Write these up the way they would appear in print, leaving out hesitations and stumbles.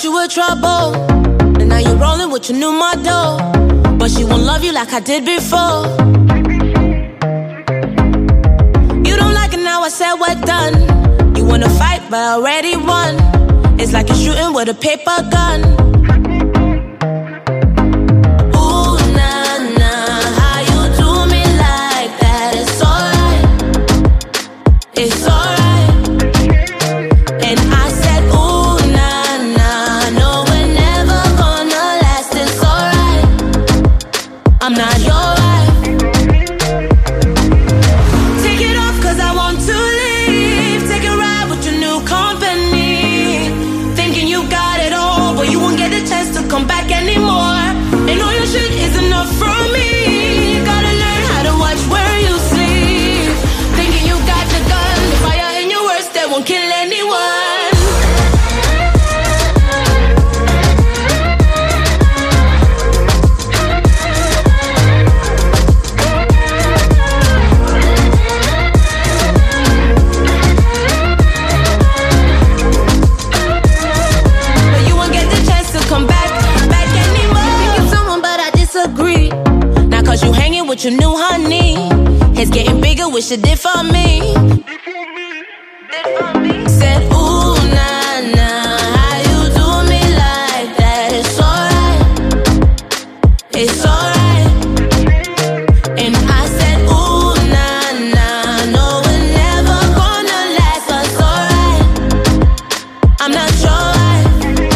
you were trouble, and now you're rolling with your new model. But she won't love you like I did before. You don't like it now, I said we're done. You wanna fight, but I already won. It's like you're shooting with a paper gun. Ooh, nah, nah, how you do me like that? It's alright, it's alright. And I said, ooh, nah, nah, no, we're never gonna last. It's alright, I'm not your wife. Take it off, cause I want to leave. Take a ride with your new company. Thinking you got it all, but you won't get the chance to come back anymore. And all your shit is enough for me. Gotta learn how to watch where you sleep. Thinking you got the gun, the fire in your words that won't kill anyone. You hanging with your new honey. It's getting bigger, wish it did for me. Said, ooh, nah, nah, how you do me like that? It's alright, it's alright. And I said, ooh, nah, nah, no, we're never gonna last, but it's alright, I'm not your wife.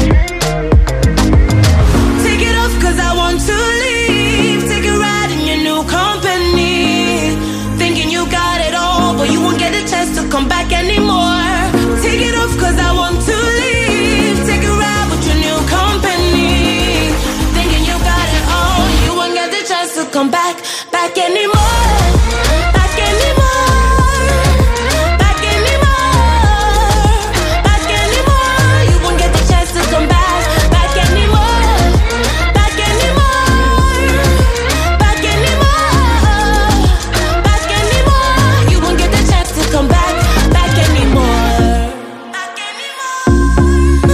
Take it off, cause I want to leave. Take a ride in your new company. Thinking you got it all, but you won't get a chance to come back anymore. Take it off, cause I want to leave. Take a ride with your new company. Thinking you got it all, you won't get the chance to come back anymore. Back anymore. Back anymore. Back anymore. You won't get the chance to come back anymore. Back anymore. Back anymore. Back anymore. You won't get the chance to come back anymore. Back anymore.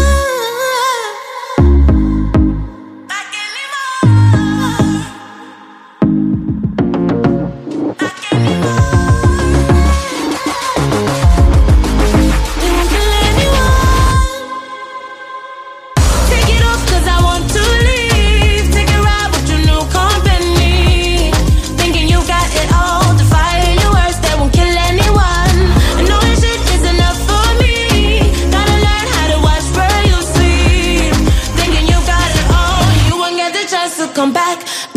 Back anymore. Come back